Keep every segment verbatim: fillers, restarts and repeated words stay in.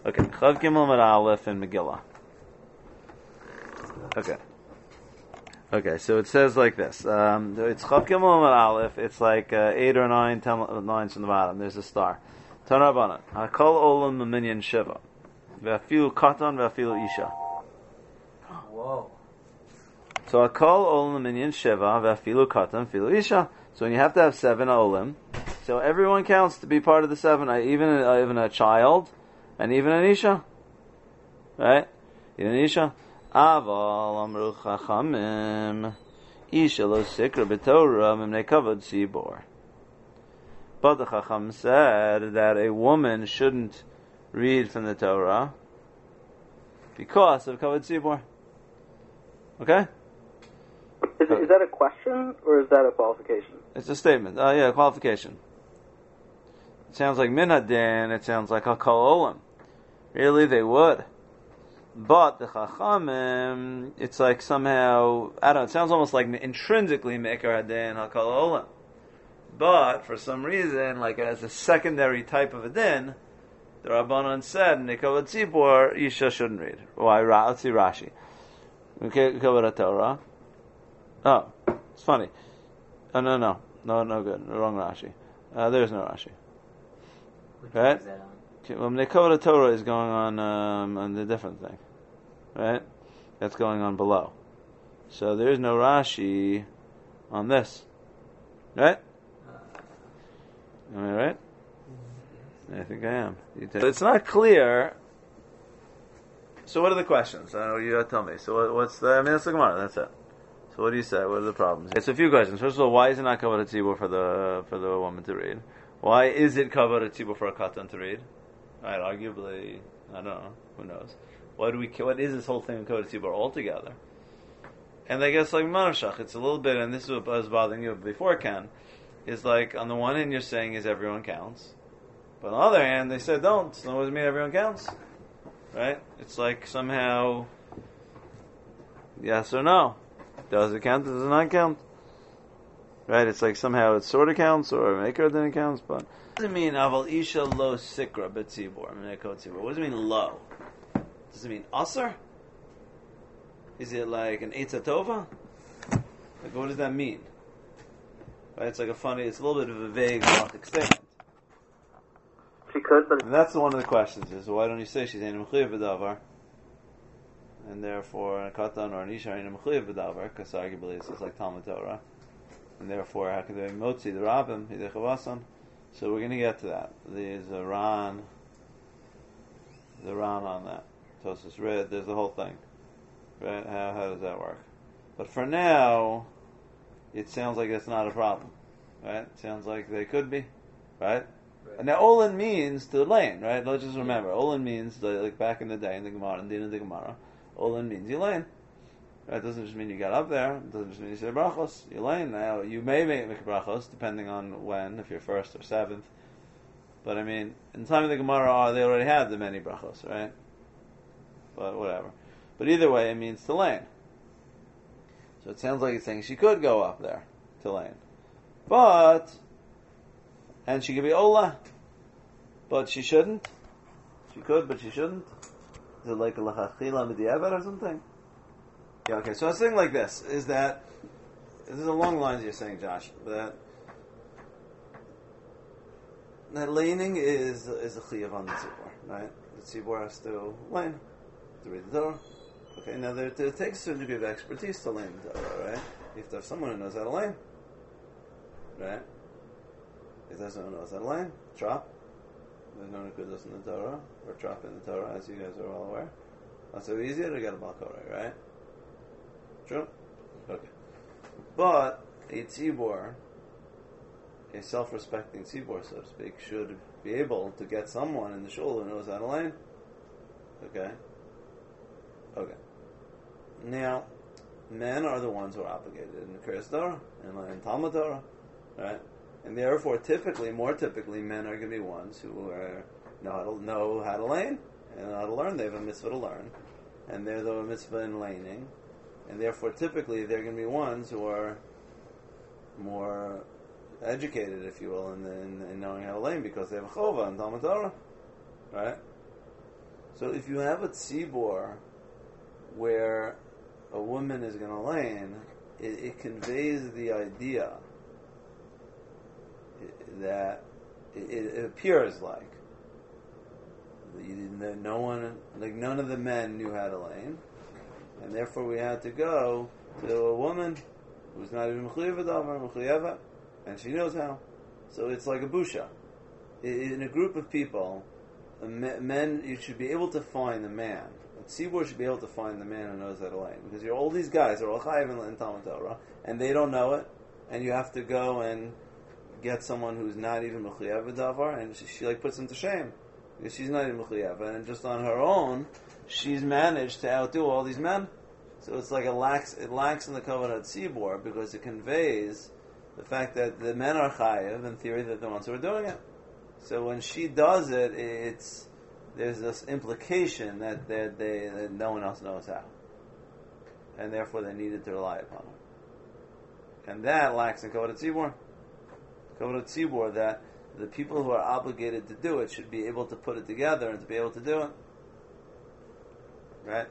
Okay, Chav Gimel Amud Aleph in Megillah. Okay. Okay, so it says like this. Um, it's Chav Gimel Amud Aleph. It's like uh, eight or nine, ten lines from the bottom. There's a star. Tana Rabbanan. Hakol Olam Minyan Shiva. Ve'afilu Katan ve'afilu Isha. Whoa. So Hakol Olam Minyan Shiva ve'afilu Katan ve'afilu Isha. So when you have to have seven Olim, so everyone counts to be part of the seven, even uh, even a child, and even an Isha. Right? Even an Isha. Aval amru chachamim Isha lo sikra b'torah mimnei kavod tzibor. But the chacham said that a woman shouldn't read from the Torah because of kavod tzibor. Okay? Is, it, is that a question or is that a qualification? It's a statement. Oh uh, yeah, qualification. It sounds like minhadin. It sounds like hakol olam. Really, they would. But the chachamim, it's like somehow, I don't know, it sounds almost like intrinsically me'ikar hadin hakol olam. But for some reason, like as a secondary type of a din, the Rabbanan said, Nikavod Tzibor, Isha shouldn't read. Why? Let's see Rashi. Okay, Kavod Torah. Oh, it's funny. Oh, no, no. No, no good. Wrong Rashi. Uh, there's no Rashi. Which right? Is that on? Okay, well, Nikavod Torah is going on um, on the different thing. Right? That's going on below. So there's no Rashi on this. Right? Am I right? I think I am. It's not clear. So what are the questions? I know you gotta tell me. So what, what's the? I mean, that's the Gemara. That's it. So what do you say? What are the problems? It's a few questions. First of all, why is it not covered at tzibur for the for the woman to read? Why is it covered at tzibur for a katan to read? Right? Arguably, I don't know. Who knows? Why do we? What is this whole thing covered at tzibur altogether? And I guess like Manashach, it's a little bit, and this is what was bothering you before, Ken. Is like, on the one hand you're saying is everyone counts. But on the other hand, they said don't. So what does it mean everyone counts? Right? It's like somehow, yes or no. Does it count or does it not count? Right? It's like somehow it sort of counts or maker then it counts, but what does it mean aval isha lo sikra betzibor? What does it mean low? Does it mean usr? Is it like an eitzah tova? Like what does that mean? Right, it's like a funny, it's a little bit of a vague halachic statement. She could, but and that's one of the questions: is why don't you say she's ein mechuyev b'davar, and therefore a katan or an isha ein mechuyev b'davar, because arguably it's like Talmud Torah, and therefore how can they motzi the rabbim hidechavasan? So we're going to get to that. There's a ran, the ran on that. Tosas read. There's the whole thing. Right? How how does that work? But for now, it sounds like it's not a problem, right? It sounds like they could be, right? right. And now Olin means to lane, right? Let's just remember, Olin means the, like back in the day in the Gemara, in the, in the Gemara, Olin means you lane. Right? It doesn't just mean you got up there. It doesn't just mean you say brachos. You lane. Now you may make brachos depending on when, if you're first or seventh. But I mean, in the time of the Gemara, they already had the many brachos, right? But whatever. But either way, it means to lane. So it sounds like it's saying she could go up there to lane. But, and she could be Ola, but she shouldn't. She could, but she shouldn't. Is it like a Lachachila Midiavad or something? Yeah, okay, so I was saying like this, is that, this is along the lines you're saying, Josh, that, that laning is, is a Chiyav on the Tzibor, right? The Tzibor has to lane, to read the Torah. Okay, now there, there takes a certain degree of expertise to lane the Torah, right? You have to have someone who knows how to lane, right? If there's someone who knows how to lane, drop. There's no nekudos in the Torah, or drop in the Torah, as you guys are all aware. That's so easier to get a balkorei, right? True? Okay. But a tzibor, a self-respecting tzibor, so to speak, should be able to get someone in the shul who knows how to lane. Okay? Okay. Now, men are the ones who are obligated in the Kriyas Torah and in Talmud Torah, right? And therefore, typically, more typically, men are going to be ones who are, know how to know how to lane and know how to learn. They have a mitzvah to learn, and they're the mitzvah in laning, and therefore, typically, they're going to be ones who are more educated, if you will, in, in, in knowing how to lane because they have a chova in Talmud Torah, right? So if you have a tzibor where a woman is going to lane, it, it conveys the idea that it, it appears like the, no one, like none of the men knew how to lane, and therefore we had to go to a woman who's not even mechuyev, and she knows how. So it's like a busha. In a group of people, men, you should be able to find the man. A tzibur should be able to find the man who knows how to lane, because you're all these guys are all chayiv in Talmud Torah, and they don't know it, and you have to go and get someone who's not even mechuyev davar, and she, she like puts them to shame because she's not even mechuyev, and just on her own, she's managed to outdo all these men. So it's like it lacks it lacks in the kavanah tzibur because it conveys the fact that the men are chayiv, in theory, that the ones who are doing it. So when she does it, it's there's this implication that they, they that no one else knows how, and therefore they needed to rely upon her. And that lacks in kavanah tzibur. Kavanah tzibur, that the people who are obligated to do it should be able to put it together and to be able to do it. Right?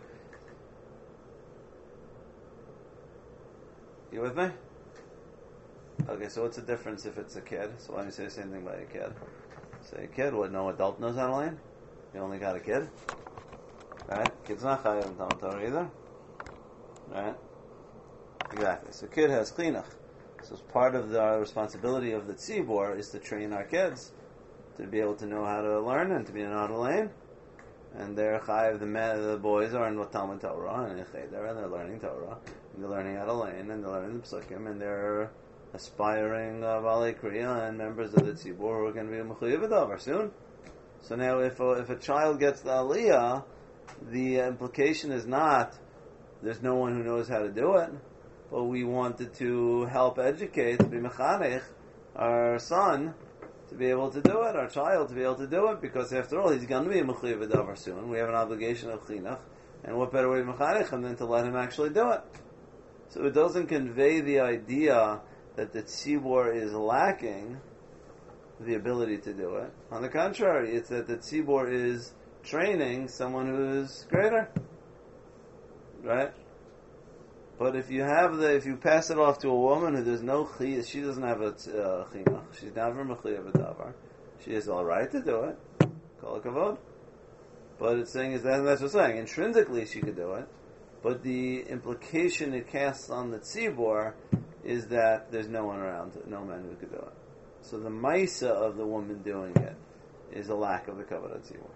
You with me? Okay, so what's the difference if it's a kid? So why don't you say the same thing by a kid? Say a kid, what, no adult knows how to lane? You only got a kid? Right? Kid's not chayav in Talmud Torah either. Right? Exactly. So kid has chinuch. So part of the our responsibility of the tzibor is to train our kids to be able to know how to learn and to be an how to lane. And they're chayav, the men, the boys are in Talmud Torah and in cheder, and they're learning Torah, and they're learning how to lane, and they're learning the psukim, and they're aspiring uh, Valei Kriya and members of the tzibor who are going to be mechuyev davar soon. So now, if a, if a child gets the aliyah, the implication is not there's no one who knows how to do it, but we wanted to help educate, to be mechanech, our son to be able to do it, our child to be able to do it, because after all, he's going to be a mechuyev davar soon. We have an obligation of chinuch, and what better way to mechanech him than to let him actually do it? So it doesn't convey the idea that the tzibor is lacking the ability to do it. On the contrary, it's that the tzibor is training someone who's greater, right? But if you have the, if you pass it off to a woman who there's no chi, she doesn't have a uh, chinuch, she's never mechuyev davar, she has all right to do it, kol hakavod. But it's saying is that that's what it's saying. Intrinsically, she could do it, but the implication it casts on the tzibor is that there's no one around, no man who could do it. So the maisa of the woman doing it is a lack of the kavanah tzibur.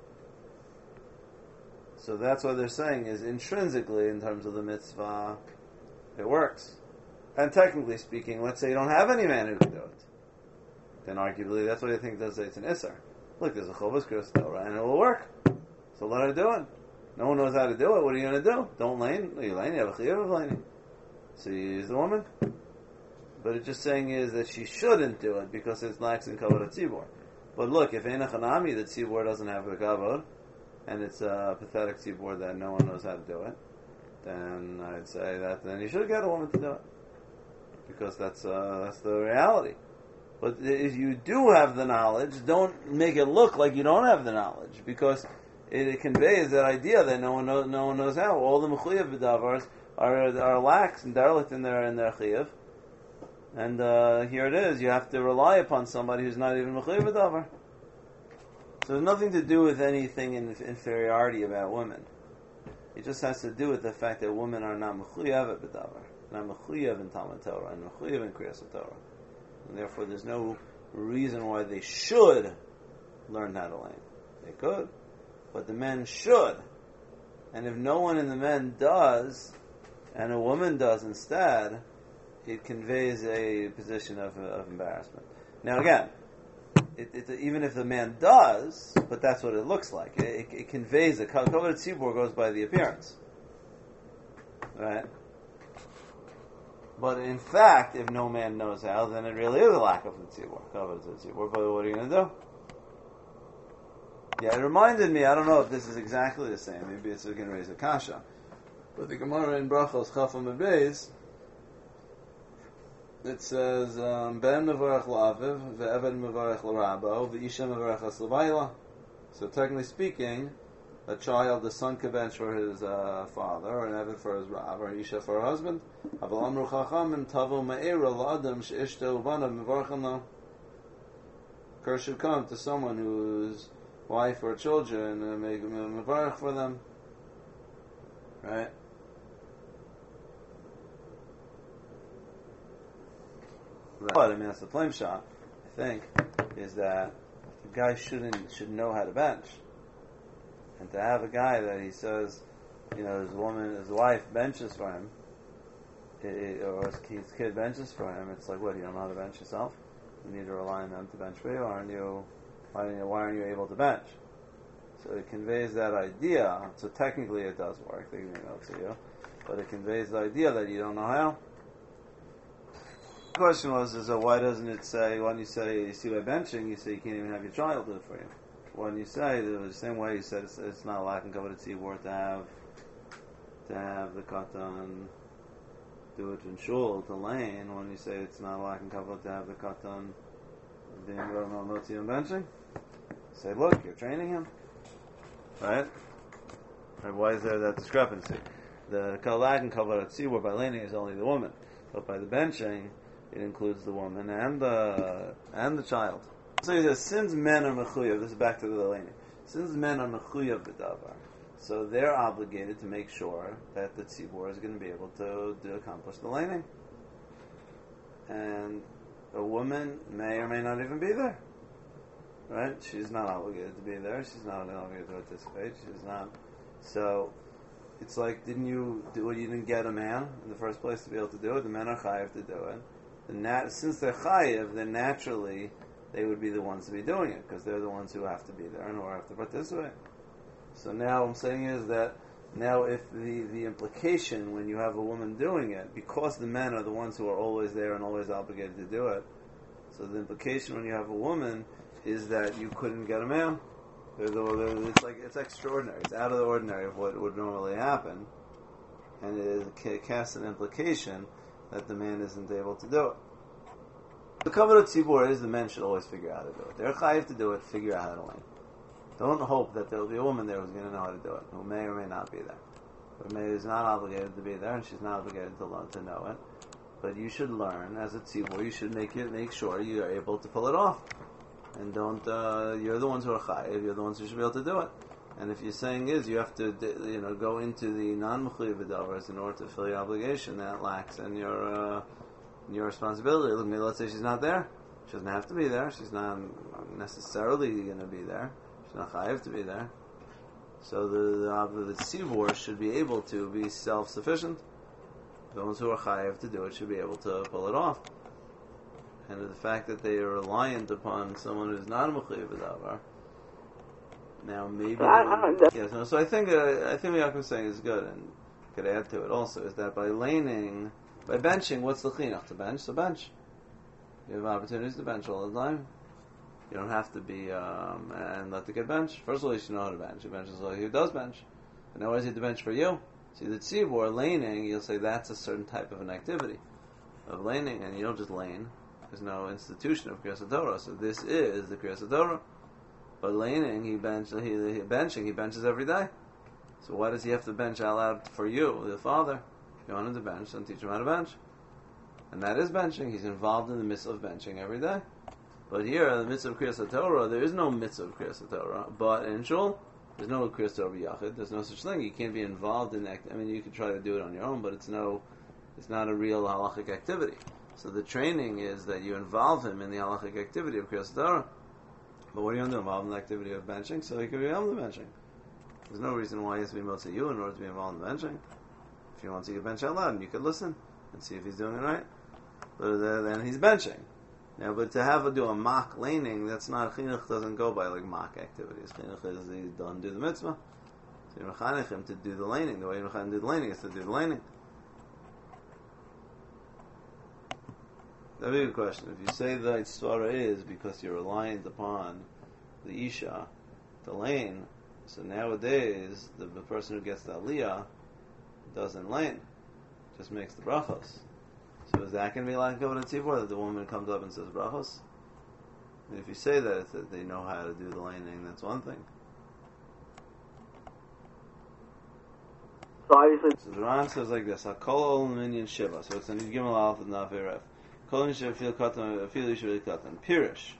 So that's what they're saying is intrinsically, in terms of the mitzvah, it works. And technically speaking, let's say you don't have any man who can do it, then arguably that's what I think does say it's an isser. Look, there's a chovas k'ros Torah, and it will work. So let her do it. No one knows how to do it. What are you going to do? Don't lane. You lane. You have a chiyuv of laning. So you use the woman. But it's just saying is that she shouldn't do it because it lacks in kavod tzibor. But look, if Ein Hanami, the tzibor doesn't have the kavod, and it's a pathetic tzibor that no one knows how to do it, then I'd say that then you should get a woman to do it, because that's uh, that's the reality. But if you do have the knowledge, don't make it look like you don't have the knowledge, because it, it conveys that idea that no one knows, no one knows how. All the mechuyev b'davars are are lax and derelict in their in their chiyuv. And uh, here it is, you have to rely upon somebody who's not even mechuyev b'davar. So there's nothing to do with anything in inferiority about women. It just has to do with the fact that women are not mechuyev b'davar, not mechuyev in Talmud Torah, and mechuyev in Kriyas Torah. And therefore there's no reason why they should learn how to lane. They could, but the men should. And if no one in the men does, and a woman does instead, it conveys a position of, of embarrassment. Now again, it, it, even if the man does, but that's what it looks like. It, it, it conveys, the kavod tzibur goes by the appearance. Right? But in fact, if no man knows how, then it really is a lack of the tzibur, kavod tzibur. But what are you going to do? Yeah, it reminded me, I don't know if this is exactly the same, maybe it's going to raise a kasha, but the Gemara in Brachos Chafam Beis, it says, um, Ben mevarach la'aviv, ve'eved mevarach l'rabo, ve'isha mevarach as l'bayla. So technically speaking, a child, the son could bench for his uh, father, or an Eved for his Rav, or Isha for her husband. Aval amru chachamim tavu me'era la'adam she'ishto u'banav mevarchem lo. Curse should come to someone whose wife or children and make mevarch for them. Right? But I mean, that's the flame shot. I think is that the guy shouldn't should know how to bench. And to have a guy that he says, you know, his woman, his wife benches for him, it, or his kid, his kid benches for him, it's like, what, you don't know how to bench yourself? You need to rely on them to bench for you, aren't you? Why aren't you, why aren't you able to bench? So it conveys that idea, so technically it does work, they give me notes to you, but it conveys the idea that you don't know how. The question was, is uh, why doesn't it say, when you say, you see by benching, you say you can't even have your child do it for you. When you say, the same way you said, it's, it's not a lack in covered tzibur to have, to have the katan do it in shul, to lane, when you say it's not a lack in covered to have the katan being run on motzi and benching, say, look, you're training him. Right? Right? Why is there that discrepancy? The lack in covered tzibur by laning is only the woman, but by the benching, it includes the woman and the, and the child. So he says, since men are mechuyev, this is back to the laning, since men are mechuyev b'davar, so they're obligated to make sure that the tzibur is going to be able to, to accomplish the laning. And a woman may or may not even be there. Right? She's not obligated to be there. She's not obligated to participate. She's not. So, it's like, didn't you do it? You didn't get a man in the first place to be able to do it. The men are chayiv to do it. The nat- since they're chayiv, then naturally they would be the ones to be doing it, because they're the ones who have to be there and who have to participate. So now what I'm saying is that now if the, the implication when you have a woman doing it, because the men are the ones who are always there and always obligated to do it, so the implication when you have a woman is that you couldn't get a man. They're the, they're, it's like, it's extraordinary. It's out of the ordinary of what would normally happen, and it casts an implication that the man isn't able to do it. The covenant of tzibur is the men should always figure out how to do it. They're chayiv to do it, figure out how to lane. Don't hope that there will be a woman there who's going to know how to do it, who may or may not be there. But may is not obligated to be there, and she's not obligated to learn to know it. But you should learn as a tzibur. You should make it, make sure you are able to pull it off, and don't. Uh, you're the ones who are chayiv. You're the ones who should be able to do it. And if your saying is you have to, you know, go into the non-mechuyev b'davars in order to fulfill your obligation, that lacks in your uh, your responsibility. Look, maybe let's say she's not there. She doesn't have to be there. She's not necessarily going to be there. She's not chayiv to be there. So the the, the tzibur should be able to be self-sufficient. The ones who are chayiv to do it should be able to pull it off. And the fact that they are reliant upon someone who's not a mechuyev b'davar. Now maybe I, I yes. No, so I think uh, I think what Yaakov is saying is good, and could add to it also is that by laning, by benching, what's the chinuch to bench? So bench. You have opportunities to bench all the time. You don't have to be um, and let the kid bench. First of all, you should know how to bench. You bench is all who does bench. But now, why is he to bench for you? See, the tzibur laning, you'll say that's a certain type of an activity of laning, and you don't just lane. There's no institution of Kriyas Torah, so this is the Kriyas Torah. But laning, he bench, he, he benching, he benches every day. So why does he have to bench out loud for you, the father? If you want him to bench, then teach him how to bench. And that is benching. He's involved in the mitzvah of benching every day. But here, the mitzvah of Kriyas Torah, there is no mitzvah of Kriyas Torah. But in shul, there's no Kriyas Torah b'yachid. There's no such thing. You can't be involved in that. I mean, you can try to do it on your own, but it's no, it's not a real halachic activity. So the training is that you involve him in the halachic activity of Kriyas Torah. But what are you going to involve in the activity of benching? So he can be involved in the benching. There's no reason why he has to be motzi you in order to be involved in the benching. If he wants, he can bench out loud, and you could listen and see if he's doing it right. But then he's benching. Now, but to have a do a mock laning, that's not, chinuch doesn't go by like mock activities. Chinuch is he don't do the mitzvah. So you mechanech him to do the laning. The way you mechanech him to do the laning is to do the laning. That'd be a good question. If you say the Yitzvara is because you're reliant upon the Isha, the lane, so nowadays the, the person who gets the Aliyah doesn't lane, just makes the brachos. So is that going to be like Kavod Tzibur, that the woman comes up and says brachos? I mean, if you say that, it's that they know how to do the laning, that's one thing. So obviously, So the Ran says like this: Hakol Olam Minyan Shiva. So it's an Gimel Aleph and Naf Erev. Kol Yishav Fil Katan Fil Yishav Katan. Pirish.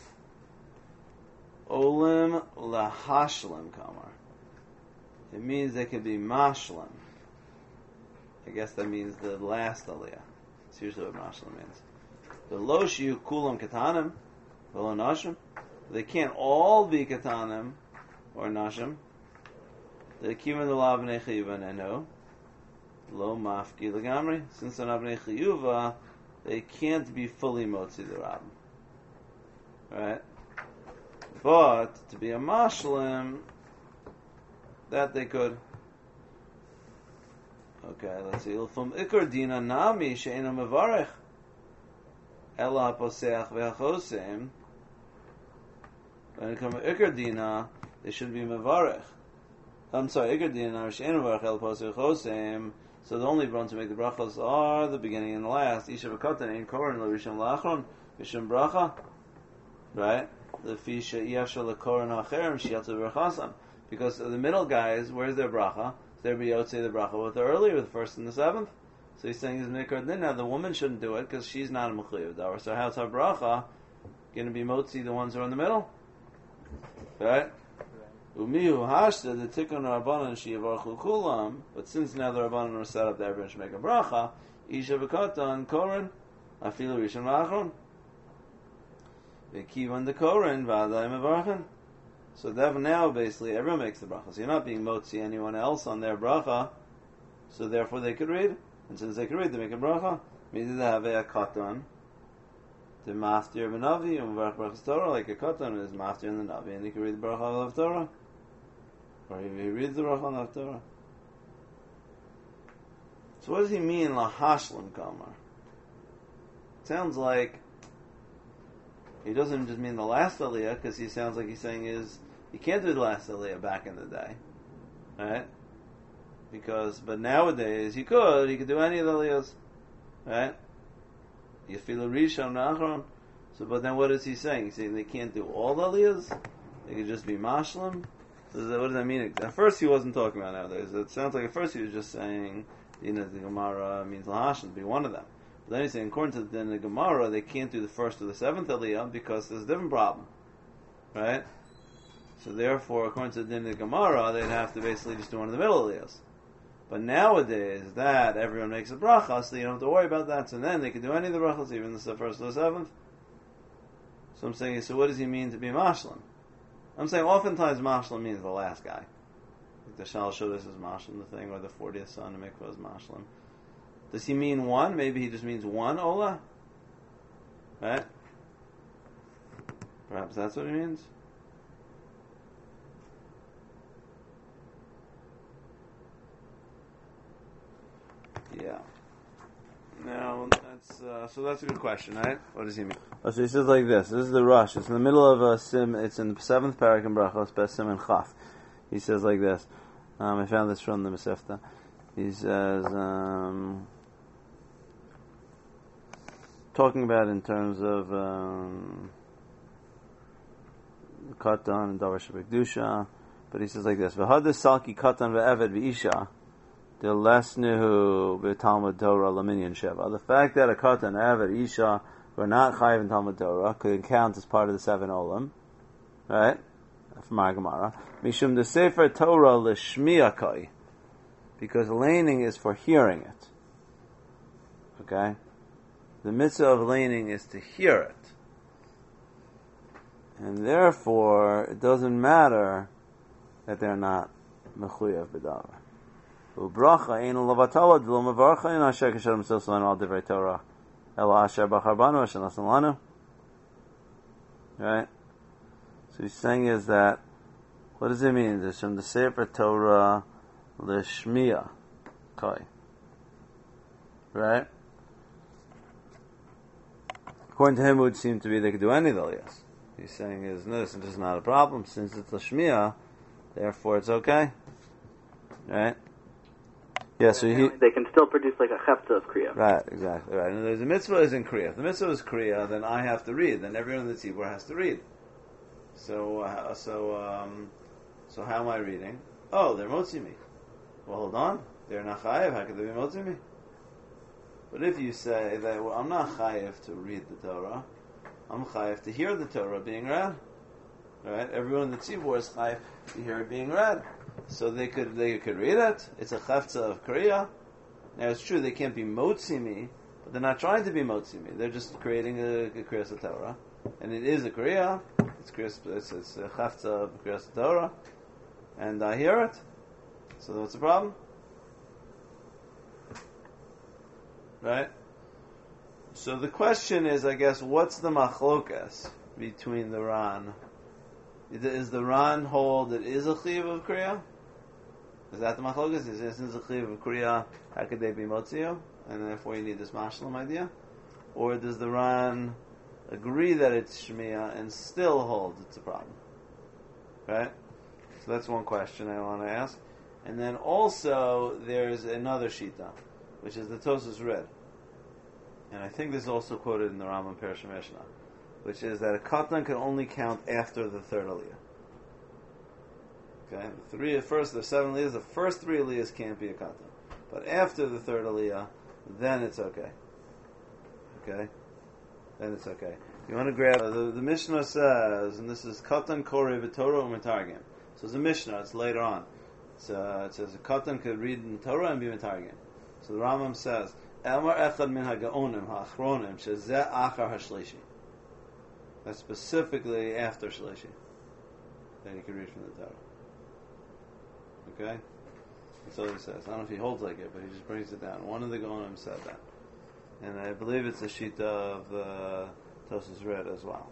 Olim Lahashlim Kamar. It means they could be Mashlim. I guess that means the last Aliyah. That's usually what Mashlim means. The Loshu Kulam Katanim, Velo Nashim. They can't all be Katanim or Nashim. The Kivan the Lavnei Chiyuva Neno. Lo Mafki Lagamri. Since they're Lavnei Chiyuva, they can't be fully Motzi the Rab. Right? But to be a Mashlim, that they could. Okay, let's see. From Ikar Dina Nami She'ena Mevarech Ela Poseach Ve'achosem. When it comes to Ikar Dina, they should be Mevarech. I'm sorry, Ikar Dina She'ena Mevarech Ela Poseach Ve'achosem. So the only ones to make the brachos are the beginning and the last. Isha V'katan Ein Koren Lo Rishon La'achron V'Shem Bracha. Right? The Fisha Iyasha L'Koren Ha'cherem Shi'atu V'Rachasam. Because the middle guys, where's their bracha? They're biyotze the bracha with the earlier, the first and the seventh. So he's saying is mikra din. Now the woman shouldn't do it because she's not a mechuyev davar. So how's her bracha going to be motzi the ones who are in the middle? Right? Umihu hashta the tikkun rabbanon sheyavarchu kulam. But since now the rabbanon are set up that everyone should make a bracha, isha v'katan koren afilu rishon v'achron. V'kivan the koren v'adai mevarchen. So that now basically everyone makes the bracha. So you're not being motzi anyone else on their bracha. So therefore they could read. And since they could read, they make a bracha. Maybe they have a katan. The master of a navi and varach brachas Torah, like a katan is master in the navi, and he can read the bracha of the Torah. Or he reads the bracha of the Torah. So what does he mean lahashlim kamar? It sounds like he doesn't just mean the last aliyah, because he sounds like he's saying is you can't do the last aliyah back in the day, right? Because, but nowadays he could, he could do any of the aliyahs, right? You feel a rishon nachron. So, but then what is he saying? He's saying they can't do all the aliyahs. They could just be mashlim. So what does that mean? At first he wasn't talking about nowadays. It sounds like at first he was just saying, you know, the Gemara means lahashlim to be one of them. But then he's saying, according to the, the Gemara, they can't do the first or the seventh aliyah because there's a different problem, right? So therefore, according to the din of the Gemara, they'd have to basically just do one of the middle aliyahs. But nowadays, that everyone makes a bracha, so you don't have to worry about that. So then they can do any of the brachas, even the first or the seventh. So I'm saying, so what does he mean to be mashlim? I'm saying, oftentimes mashlim means the last guy. Like the Shal Shodas is mashlim, the thing, or the fortieth son of Mikvah is mashlim. Does he mean one? Maybe he just means one ola? Right? Perhaps that's what he means? Yeah. Now, that's, uh, so that's a good question, right? What does he mean? Oh, so he says like this. This is the rush. It's in the middle of a sim. It's in the seventh parak in Brachos, Bes Sim and Chaf. He says like this. Um, I found this from the Masefta. He says, um, talking about in terms of um, Katan and Davar Shabbat, but he says like this: V'hadis salki Katan ve'eved ve'isha the lesnihu v'Talmud Torah laminyan sheva. The fact that a Katan, eved, isha were not chayiv in Talmud Torah could count as part of the seven olam, right? From our Gemara, mishum the sefer Torah l'shmiyakai, because laning is for hearing it. Okay. The mitzvah of laning is to hear it. And therefore, it doesn't matter that they're not mechuyev b'davar. U'bracha ein lavatala d'lo mevarcha in asher kasher himself lanu al divrei Torah ela asher b'charbanu asher nasan lanu. Right? So he's saying is that, what does it mean? It's from the Sefer Torah l'shmiya kai. Right? According to him, it would seem to be they could do any of the aliyahs. He's saying is, no, this is not a problem. Since it's l'shmiya, therefore it's okay. Right? Yeah, so he... They can still produce like a chefta of kriya. Right, exactly. Right. And the mitzvah is in kriya. If the mitzvah is kriya, then I have to read. Then everyone in the tzibur has to read. So, uh, so, um, so how am I reading? Oh, they're motzi me. Well, hold on. they're not chayiv. How could they be motzi me? But if you say that, well, I'm not chayiv to read the Torah, I'm chayiv to hear the Torah being read. Right? Everyone in the tzibur is chayiv to hear it being read. So they could they could read it. It's a chafza of kriya. Now it's true they can't be motzi me, but they're not trying to be motzi me. They're just creating a, a kriyas Torah, and it is a kriya. It's kriyas. It's, it's a chafza of kriyas Torah, and I hear it. So what's the problem? Right? So the question is, I guess, what's the machlokas between the Ran? Is the Ran hold that is a chiv of kriya? Is that the machlokas? Is this a chiv of kriya? How could they be motzio? And therefore you need this mashlim idea? Or does the Ran agree that it's shmiya and still hold it's a problem? Right? So that's one question I want to ask. And then also there's another shita, which is the Tosas Red. And I think this is also quoted in the Rambam Perush Mishnah, which is that a katan can only count after the third aliyah. Okay, the three first, the seven aliyahs, the first three aliyahs can't be a katan, but after the third aliyah, then it's okay. Okay, then it's okay. You want to grab uh, the, the Mishnah says, and this is katan korei v'torah u'metargim. So it's a Mishnah. It's later on. It's, uh, it says a katan could read in Torah and be metargim. So the Rambam says, Elmar echad min ha'gaonim ha'achronim shezeh achar ha'shlishi. That's specifically after Shlishi that you can read from the Torah. Okay? That's all he says. I don't know if he holds like it, but he just brings it down. One of the Gaonim said that. And I believe it's a shita of uh, Tosas Red as well.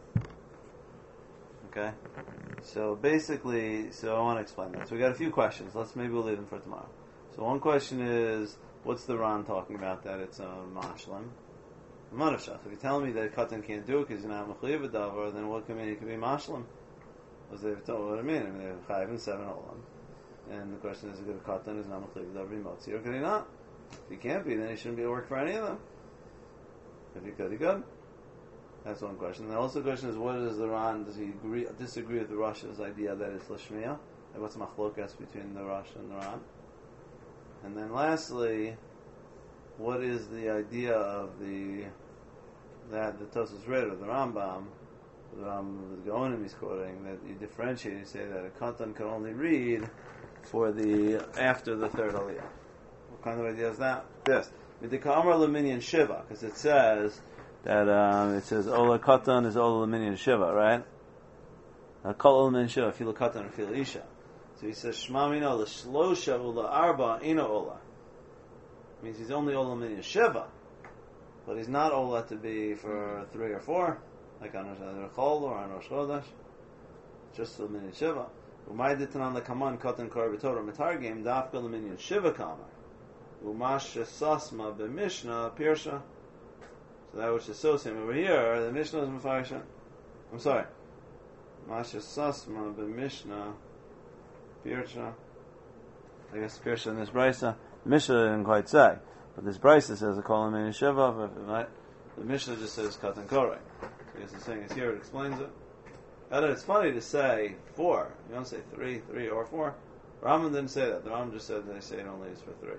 Okay? So basically, so I want to explain that. So we got a few questions. Let's maybe we'll leave them for tomorrow. So one question is, what's the Ran talking about that it's a mashlim? If you're telling me that katan can't do it because you're not mechuyev davar, then what can mean? It can be mashlim. What do I mean? I mean, they have chayiv and seven olam. And the question is, if a katan is not mechuyev davar, be motzi, or could he not? If he can't be, then he shouldn't be able to work for any of them. If he could, he could. That's one question. And also the question is, what is the Ran? Does he agree, disagree with the Rosh's idea that it's lishmiya? Like what's the machlokas between the Rosh and the Ran? And then lastly, what is the idea of the that the Tosas Red or the Rambam, the Rambam, the Gaonim he's quoting, that you differentiate, you say that a katan can only read for the after the third aliyah. What kind of idea is that? This. Midika Amar Laminian Shiva, because it says that um, it says Ola katan is Ola Laminian Shiva, right? Kol Ola Laminian Shiva, Fila katan or Fila isha. So he says Shma Mino L'Shlosha Ula Arba Ina Ola. Means he's only Ola Laminian Shiva. But he's not Ola to be for three or four, like on Rosh Chol or on Rosh Chodesh. Just the Minyan Shiva. Umay ditanan lekaman katan kor b'torah metargim dafka l'minyan Shiva kamar. Umash sasma b'mishnah pirsha. So that which is associated over here, the Mishnah is mefarsha. I'm sorry. Umash sasma b'mishnah pirsha. I guess pirsha in this brisa. The Mishnah didn't quite say. But this Brisa says a kol min shiva, right? The Mishnah just says katan korei. So I guess it's saying it's here, it explains it. And it's funny to say four. You don't say three, three or four. Rambam didn't say that. The Rambam just said they say it only is for three.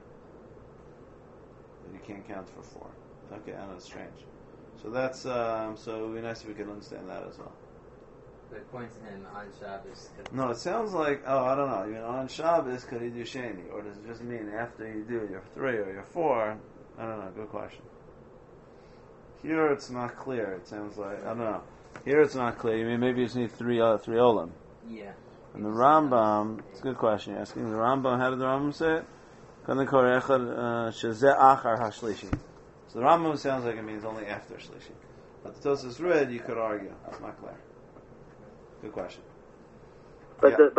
That you can't count for four. Okay, I know it's strange. So that's um, so it would be nice if we could understand that as well. But according to him, on Shabbos. No, it sounds like, oh, I don't know. You mean on Shabbos, could he do Sheni? Or does it just mean after you do your three or your four? I don't know. Good question. Here it's not clear. It sounds like, I don't know. Here it's not clear. You mean maybe you just need three, uh, three olam. Yeah. And the Rambam, it's a good question you're asking. The Rambam, how did the Rambam say it? So the Rambam sounds like it means only after Shlishi. But the Tosas Red, you could argue. It's not clear. Good question. But yeah. the